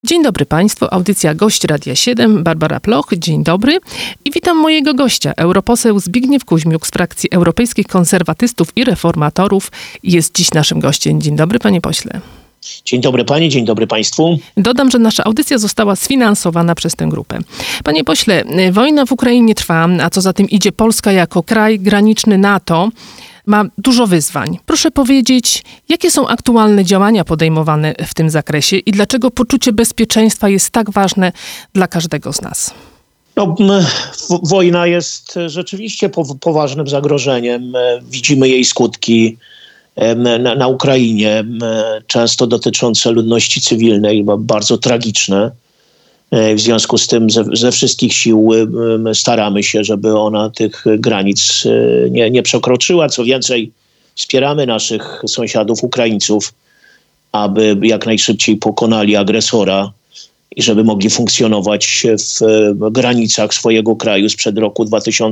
Dzień dobry Państwu, audycja Gość Radia 7, Barbara Ploch, dzień dobry. I witam mojego gościa, europoseł Zbigniew Kuźmiuk z frakcji Europejskich Konserwatystów i Reformatorów. Jest dziś naszym gościem. Dzień dobry, panie pośle. Dzień dobry Pani, dzień dobry Państwu. Dodam, że nasza audycja została sfinansowana przez tę grupę. Panie pośle, wojna w Ukrainie trwa, a co za tym idzie, Polska jako kraj graniczny NATO ma dużo wyzwań. Proszę powiedzieć, jakie są aktualne działania podejmowane w tym zakresie i dlaczego poczucie bezpieczeństwa jest tak ważne dla każdego z nas? Wojna jest rzeczywiście poważnym zagrożeniem. Widzimy jej skutki na Ukrainie, często dotyczące ludności cywilnej, bardzo tragiczne. W związku z tym ze wszystkich sił staramy się, żeby ona tych granic nie przekroczyła. Co więcej, wspieramy naszych sąsiadów Ukraińców, aby jak najszybciej pokonali agresora i żeby mogli funkcjonować w granicach swojego kraju sprzed roku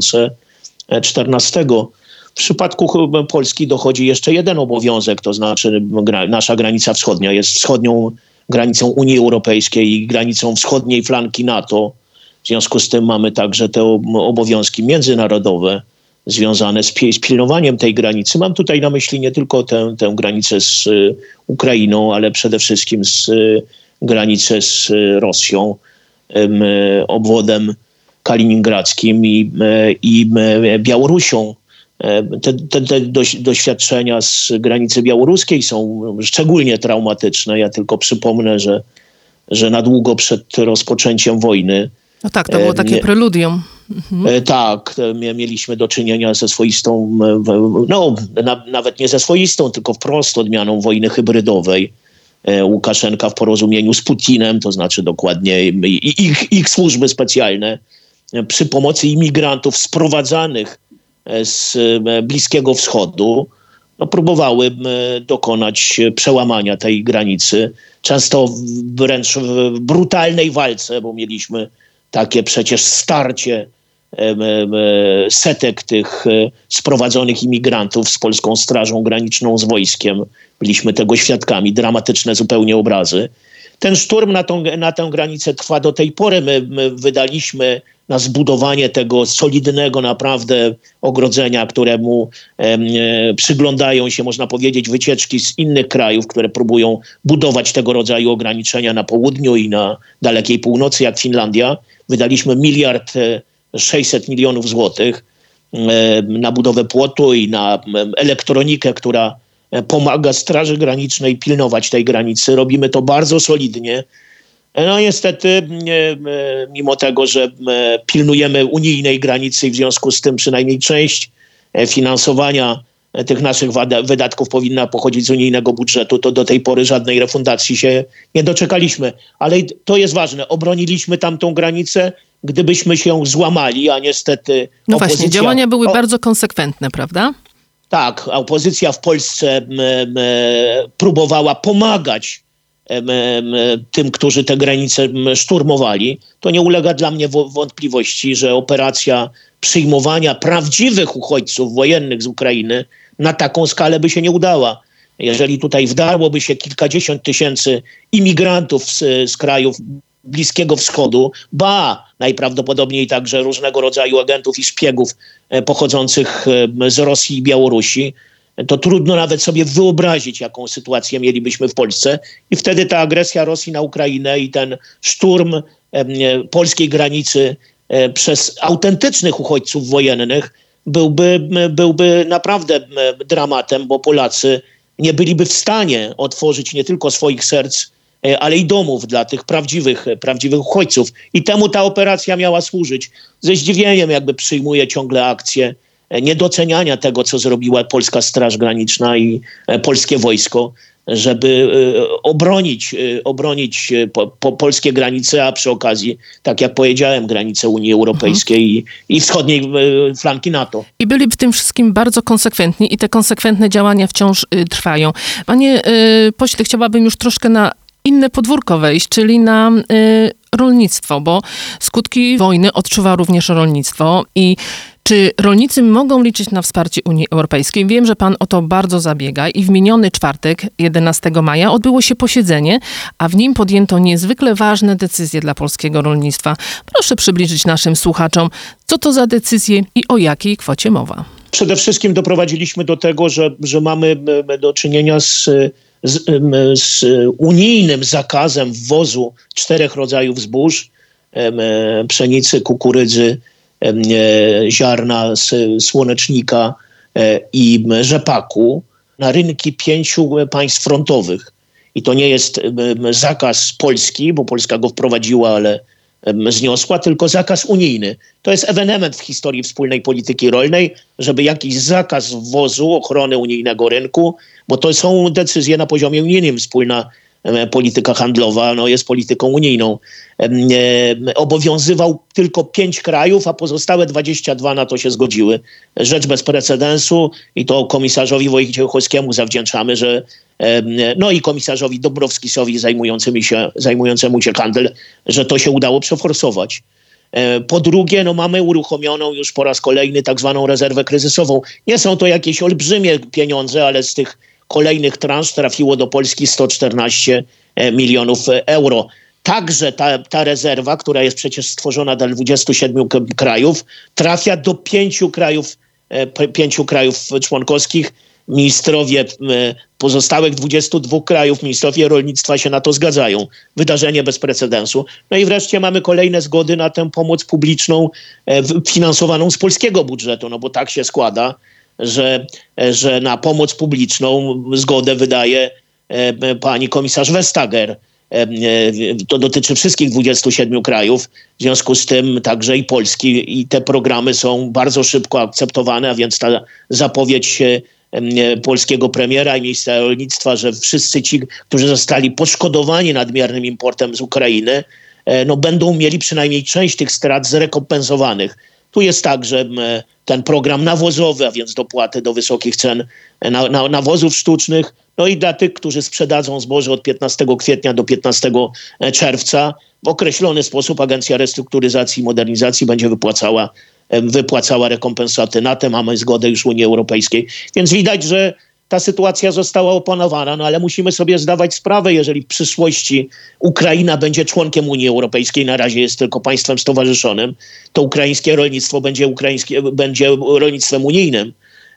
2014. W przypadku Polski dochodzi jeszcze jeden obowiązek, to znaczy nasza granica wschodnia jest wschodnią granicą Unii Europejskiej i granicą wschodniej flanki NATO. W związku z tym mamy także te obowiązki międzynarodowe związane z pilnowaniem tej granicy. Mam tutaj na myśli nie tylko tę granicę z Ukrainą, ale przede wszystkim granicę z Rosją, obwodem kaliningradzkim i Białorusią. Te doświadczenia z granicy białoruskiej są szczególnie traumatyczne. Ja tylko przypomnę, że na długo przed rozpoczęciem wojny. No tak, to było takie preludium. Tak, mieliśmy do czynienia ze swoistą, nawet nie ze swoistą, tylko wprost odmianą wojny hybrydowej. Łukaszenka w porozumieniu z Putinem, to znaczy dokładnie ich służby specjalne, przy pomocy imigrantów sprowadzanych z Bliskiego Wschodu, próbowały dokonać przełamania tej granicy. Często wręcz w brutalnej walce, bo mieliśmy takie przecież starcie setek tych sprowadzonych imigrantów z polską Strażą Graniczną, z wojskiem. Byliśmy tego świadkami, dramatyczne zupełnie obrazy. Ten szturm na tę granicę trwa do tej pory. My wydaliśmy na zbudowanie tego solidnego naprawdę ogrodzenia, któremu przyglądają się, można powiedzieć, wycieczki z innych krajów, które próbują budować tego rodzaju ograniczenia na południu i na dalekiej północy, jak Finlandia. Wydaliśmy 1,6 mld złotych na budowę płotu i na elektronikę, która pomaga Straży Granicznej pilnować tej granicy. Robimy to bardzo solidnie. No niestety, mimo tego, że pilnujemy unijnej granicy i w związku z tym przynajmniej część finansowania tych naszych wydatków powinna pochodzić z unijnego budżetu, to do tej pory żadnej refundacji się nie doczekaliśmy. Ale to jest ważne. Obroniliśmy tamtą granicę, gdybyśmy się złamali, a niestety No właśnie, działania były bardzo konsekwentne, prawda? Tak, opozycja w Polsce próbowała pomagać tym, którzy te granice szturmowali. To nie ulega dla mnie wątpliwości, że operacja przyjmowania prawdziwych uchodźców wojennych z Ukrainy na taką skalę by się nie udała. Jeżeli tutaj wdarłoby się kilkadziesiąt tysięcy imigrantów z krajów Bliskiego Wschodu, najprawdopodobniej także różnego rodzaju agentów i szpiegów pochodzących z Rosji i Białorusi, to trudno nawet sobie wyobrazić, jaką sytuację mielibyśmy w Polsce. I wtedy ta agresja Rosji na Ukrainę i ten szturm polskiej granicy przez autentycznych uchodźców wojennych byłby naprawdę dramatem, bo Polacy nie byliby w stanie otworzyć nie tylko swoich serc, ale i domów dla tych prawdziwych uchodźców. I temu ta operacja miała służyć. Ze zdziwieniem przyjmuję ciągle akcję niedoceniania tego, co zrobiła polska Straż Graniczna i polskie wojsko, żeby obronić polskie granice, a przy okazji, tak jak powiedziałem, granice Unii Europejskiej i wschodniej flanki NATO. I byli w tym wszystkim bardzo konsekwentni i te konsekwentne działania wciąż trwają. Panie pośle, chciałabym już troszkę na inne podwórko wejść, czyli na rolnictwo, bo skutki wojny odczuwa również rolnictwo. I Czy rolnicy mogą liczyć na wsparcie Unii Europejskiej? Wiem, że pan o to bardzo zabiega i w miniony czwartek, 11 maja, odbyło się posiedzenie, a w nim podjęto niezwykle ważne decyzje dla polskiego rolnictwa. Proszę przybliżyć naszym słuchaczom, co to za decyzje i o jakiej kwocie mowa. Przede wszystkim doprowadziliśmy do tego, że mamy do czynienia z unijnym zakazem wwozu 4 rodzajów zbóż, pszenicy, kukurydzy, ziarna, słonecznika i rzepaku na rynki 5 państw frontowych. I to nie jest zakaz Polski, bo Polska go wprowadziła, ale zniosła, tylko zakaz unijny. To jest ewenement w historii wspólnej polityki rolnej, żeby jakiś zakaz wwozu, ochrony unijnego rynku, bo to są decyzje na poziomie unijnym. Wspólna polityka handlowa jest polityką unijną. Obowiązywał tylko 5 krajów, a pozostałe 22 na to się zgodziły. Rzecz bez precedensu i to komisarzowi Wojciechowskiemu zawdzięczamy, że i komisarzowi Dąbrowskisowi zajmującemu się handel, że to się udało przeforsować. Po drugie, mamy uruchomioną już po raz kolejny tak zwaną rezerwę kryzysową. Nie są to jakieś olbrzymie pieniądze, ale z tych kolejnych transz trafiło do Polski 114 milionów euro. Także ta rezerwa, która jest przecież stworzona dla 27 krajów, trafia do 5 krajów członkowskich. Ministrowie pozostałych 22 krajów, ministrowie rolnictwa się na to zgadzają. Wydarzenie bez precedensu. I wreszcie mamy kolejne zgody na tę pomoc publiczną finansowaną z polskiego budżetu, bo tak się składa, że na pomoc publiczną zgodę wydaje pani komisarz Vestager. To dotyczy wszystkich 27 krajów, w związku z tym także i Polski. I te programy są bardzo szybko akceptowane, a więc ta zapowiedź polskiego premiera i ministra rolnictwa, że wszyscy ci, którzy zostali poszkodowani nadmiernym importem z Ukrainy, będą mieli przynajmniej część tych strat zrekompensowanych. Tu jest tak, że ten program nawozowy, a więc dopłaty do wysokich cen nawozów sztucznych, i dla tych, którzy sprzedadzą zboże od 15 kwietnia do 15 czerwca, w określony sposób Agencja Restrukturyzacji i Modernizacji będzie wypłacała rekompensaty. Na to mamy zgodę już Unii Europejskiej. Więc widać, że ta sytuacja została opanowana, ale musimy sobie zdawać sprawę, jeżeli w przyszłości Ukraina będzie członkiem Unii Europejskiej, na razie jest tylko państwem stowarzyszonym, to ukraińskie rolnictwo będzie rolnictwem unijnym.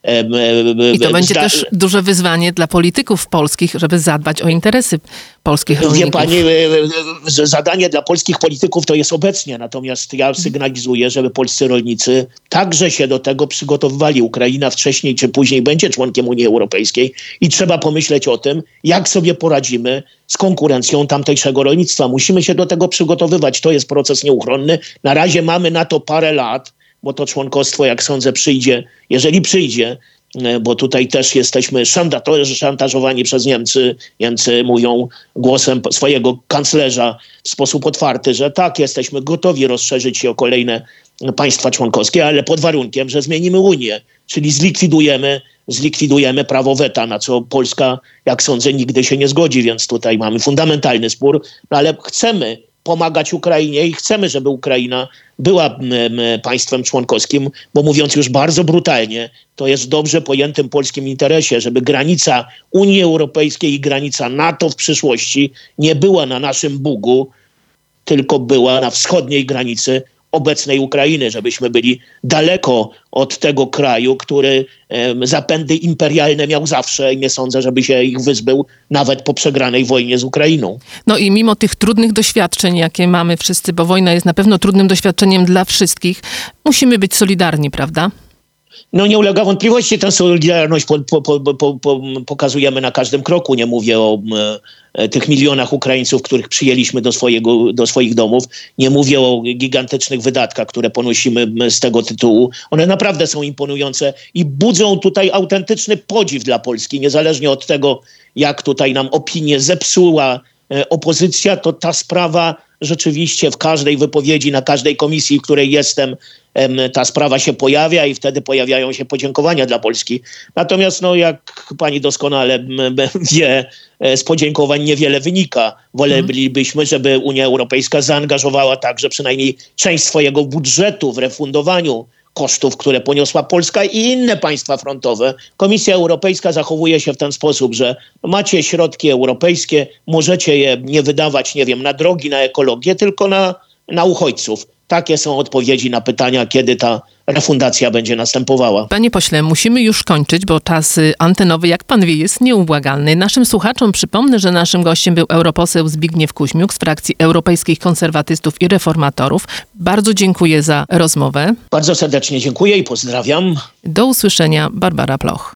I to będzie też duże wyzwanie dla polityków polskich, żeby zadbać o interesy polskich rolników. Wie pani, że zadanie dla polskich polityków to jest obecnie, natomiast ja sygnalizuję, żeby polscy rolnicy także się do tego przygotowywali. Ukraina wcześniej czy później będzie członkiem Unii Europejskiej i trzeba pomyśleć o tym, jak sobie poradzimy z konkurencją tamtejszego rolnictwa. Musimy się do tego przygotowywać. To jest proces nieuchronny. Na razie mamy na to parę lat, bo to członkostwo, jak sądzę, przyjdzie, jeżeli przyjdzie, bo tutaj też jesteśmy szantażowani przez Niemcy. Niemcy mówią głosem swojego kanclerza w sposób otwarty, że tak, jesteśmy gotowi rozszerzyć się o kolejne państwa członkowskie, ale pod warunkiem, że zmienimy Unię, czyli zlikwidujemy prawo weta, na co Polska, jak sądzę, nigdy się nie zgodzi, więc tutaj mamy fundamentalny spór, ale chcemy pomagać Ukrainie i chcemy, żeby Ukraina była państwem członkowskim, bo mówiąc już bardzo brutalnie, to jest w dobrze pojętym polskim interesie, żeby granica Unii Europejskiej i granica NATO w przyszłości nie była na naszym Bugu, tylko była na wschodniej granicy obecnej Ukrainy, żebyśmy byli daleko od tego kraju, który zapędy imperialne miał zawsze i nie sądzę, żeby się ich wyzbył nawet po przegranej wojnie z Ukrainą. I mimo tych trudnych doświadczeń, jakie mamy wszyscy, bo wojna jest na pewno trudnym doświadczeniem dla wszystkich, musimy być solidarni, prawda? Nie ulega wątpliwości, tę solidarność pokazujemy na każdym kroku. Nie mówię o tych milionach Ukraińców, których przyjęliśmy do swoich domów. Nie mówię o gigantycznych wydatkach, które ponosimy z tego tytułu. One naprawdę są imponujące i budzą tutaj autentyczny podziw dla Polski. Niezależnie od tego, jak tutaj nam opinię zepsuła opozycja, to ta sprawa rzeczywiście w każdej wypowiedzi, na każdej komisji, w której jestem, ta sprawa się pojawia i wtedy pojawiają się podziękowania dla Polski. Natomiast, jak pani doskonale wie, z podziękowań niewiele wynika. Wolelibyśmy, żeby Unia Europejska zaangażowała także przynajmniej część swojego budżetu w refundowaniu kosztów, które poniosła Polska i inne państwa frontowe. Komisja Europejska zachowuje się w ten sposób, że macie środki europejskie, możecie je nie wydawać, nie wiem, na drogi, na ekologię, tylko na uchodźców. Takie są odpowiedzi na pytania, kiedy ta refundacja będzie następowała. Panie pośle, musimy już kończyć, bo czas antenowy, jak pan wie, jest nieubłagalny. Naszym słuchaczom przypomnę, że naszym gościem był europoseł Zbigniew Kuźmiuk z frakcji Europejskich Konserwatystów i Reformatorów. Bardzo dziękuję za rozmowę. Bardzo serdecznie dziękuję i pozdrawiam. Do usłyszenia, Barbara Ploch.